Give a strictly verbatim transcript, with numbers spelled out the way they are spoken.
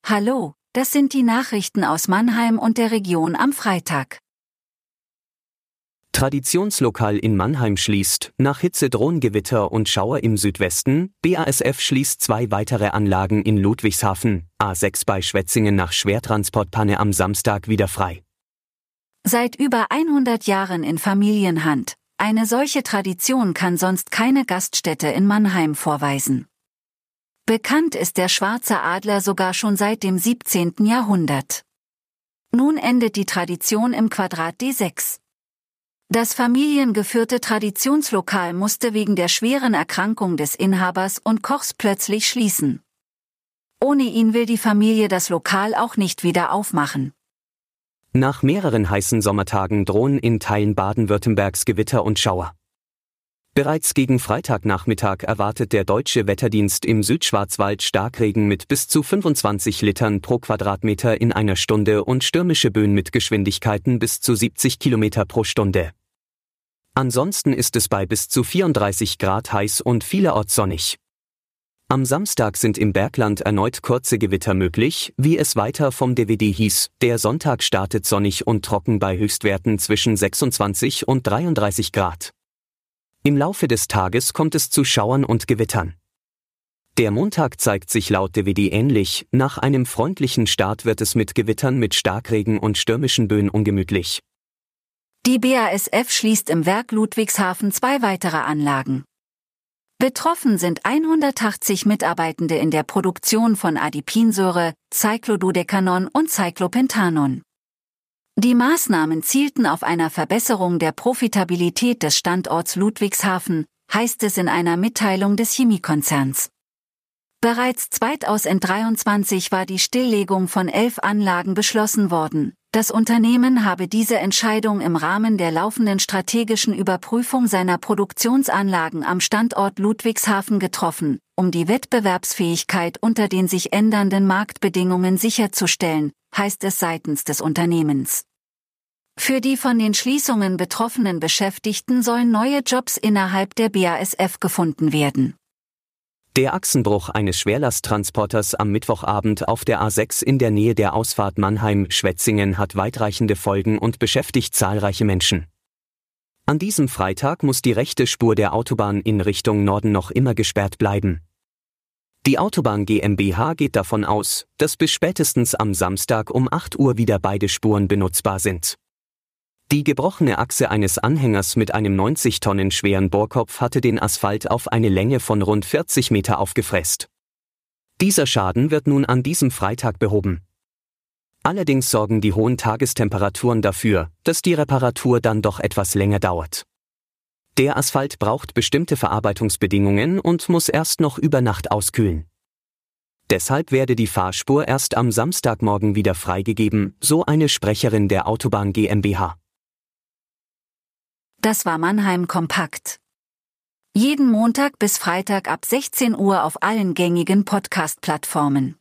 Hallo, das sind die Nachrichten aus Mannheim und der Region am Freitag. Traditionslokal in Mannheim schließt, nach Hitze drohen Gewitter und Schauer im Südwesten. B A S F schließt zwei weitere Anlagen in Ludwigshafen. A sechs bei Schwetzingen nach Schwertransportpanne am Samstag wieder frei. Seit über hundert Jahren in Familienhand. Eine solche Tradition kann sonst keine Gaststätte in Mannheim vorweisen. Bekannt ist der Schwarze Adler sogar schon seit dem siebzehnten Jahrhundert. Nun endet die Tradition im Quadrat D sechs. Das familiengeführte Traditionslokal musste wegen der schweren Erkrankung des Inhabers und Kochs plötzlich schließen. Ohne ihn will die Familie das Lokal auch nicht wieder aufmachen. Nach mehreren heißen Sommertagen drohen in Teilen Baden-Württembergs Gewitter und Schauer. Bereits gegen Freitagnachmittag erwartet der Deutsche Wetterdienst im Südschwarzwald Starkregen mit bis zu fünfundzwanzig Litern pro Quadratmeter in einer Stunde und stürmische Böen mit Geschwindigkeiten bis zu siebzig Kilometer pro Stunde. Ansonsten ist es bei bis zu vierunddreißig Grad heiß und vielerorts sonnig. Am Samstag sind im Bergland erneut kurze Gewitter möglich, wie es weiter vom D W D hieß. Der Sonntag startet sonnig und trocken bei Höchstwerten zwischen sechsundzwanzig und dreiunddreißig Grad. Im Laufe des Tages kommt es zu Schauern und Gewittern. Der Montag zeigt sich laut D W D ähnlich. Nach einem freundlichen Start wird es mit Gewittern mit Starkregen und stürmischen Böen ungemütlich. Die B A S F schließt im Werk Ludwigshafen zwei weitere Anlagen. Betroffen sind hundertachtzig Mitarbeitende in der Produktion von Adipinsäure, Cyclododekanon und Cyclopentanon. Die Maßnahmen zielten auf eine Verbesserung der Profitabilität des Standorts Ludwigshafen, heißt es in einer Mitteilung des Chemiekonzerns. Bereits zweitausenddreiundzwanzig war die Stilllegung von elf Anlagen beschlossen worden. Das Unternehmen habe diese Entscheidung im Rahmen der laufenden strategischen Überprüfung seiner Produktionsanlagen am Standort Ludwigshafen getroffen, um die Wettbewerbsfähigkeit unter den sich ändernden Marktbedingungen sicherzustellen, heißt es seitens des Unternehmens. Für die von den Schließungen betroffenen Beschäftigten sollen neue Jobs innerhalb der B A S F gefunden werden. Der Achsenbruch eines Schwerlasttransporters am Mittwochabend auf der A sechs in der Nähe der Ausfahrt Mannheim-Schwetzingen hat weitreichende Folgen und beschäftigt zahlreiche Menschen. An diesem Freitag muss die rechte Spur der Autobahn in Richtung Norden noch immer gesperrt bleiben. Die Autobahn GmbH geht davon aus, dass bis spätestens am Samstag um acht Uhr wieder beide Spuren benutzbar sind. Die gebrochene Achse eines Anhängers mit einem neunzig Tonnen schweren Bohrkopf hatte den Asphalt auf eine Länge von rund vierzig Meter aufgefräst. Dieser Schaden wird nun an diesem Freitag behoben. Allerdings sorgen die hohen Tagestemperaturen dafür, dass die Reparatur dann doch etwas länger dauert. Der Asphalt braucht bestimmte Verarbeitungsbedingungen und muss erst noch über Nacht auskühlen. Deshalb werde die Fahrspur erst am Samstagmorgen wieder freigegeben, so eine Sprecherin der Autobahn GmbH. Das war Mannheim Kompakt. Jeden Montag bis Freitag ab sechzehn Uhr auf allen gängigen Podcast-Plattformen.